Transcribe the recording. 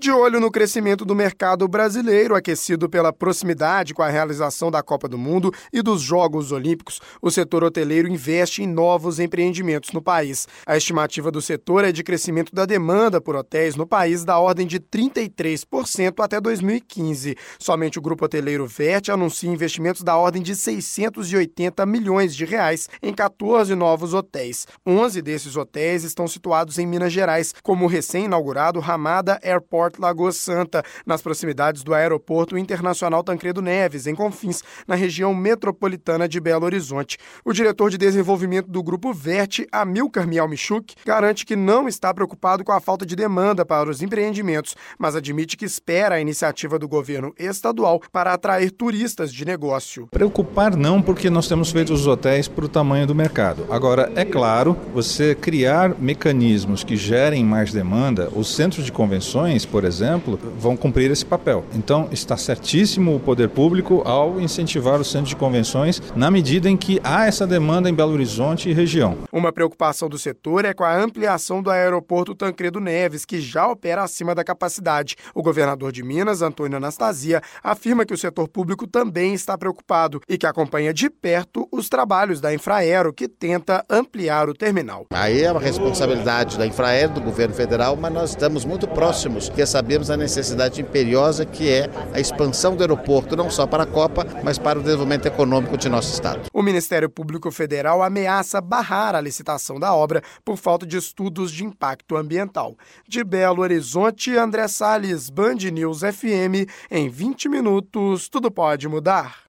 De olho no crescimento do mercado brasileiro, aquecido pela proximidade com a realização da Copa do Mundo e dos Jogos Olímpicos, o setor hoteleiro investe em novos empreendimentos no país. A estimativa do setor é de crescimento da demanda por hotéis no país da ordem de 33% até 2015. Somente o grupo hoteleiro Vert anuncia investimentos da ordem de 680 milhões de reais em 14 novos hotéis. 11 desses hotéis estão situados em Minas Gerais, como o recém-inaugurado Ramada Airport Lagoa Santa, nas proximidades do Aeroporto Internacional Tancredo Neves, em Confins, na região metropolitana de Belo Horizonte. O diretor de desenvolvimento do Grupo Vert, Amilcar Mialmichuk, garante que não está preocupado com a falta de demanda para os empreendimentos, mas admite que espera a iniciativa do governo estadual para atrair turistas de negócio. Preocupar não, porque nós temos feito os hotéis para o tamanho do mercado. Agora, é claro, você criar mecanismos que gerem mais demanda, os centros de convenções, por exemplo, vão cumprir esse papel. Então, está certíssimo o poder público ao incentivar os centros de convenções na medida em que há essa demanda em Belo Horizonte e região. Uma preocupação do setor é com a ampliação do Aeroporto Tancredo Neves, que já opera acima da capacidade. O governador de Minas, Antônio Anastasia, afirma que o setor público também está preocupado e que acompanha de perto os trabalhos da Infraero, que tenta ampliar o terminal. Aí é uma responsabilidade da Infraero, do governo federal, mas nós estamos muito próximos, porque sabemos a necessidade imperiosa que é a expansão do aeroporto, não só para a Copa, mas para o desenvolvimento econômico de nosso estado. O Ministério Público Federal ameaça barrar a licitação da obra por falta de estudos de impacto ambiental. De Belo Horizonte, André Salles, Band News FM, em 20 minutos, tudo pode mudar.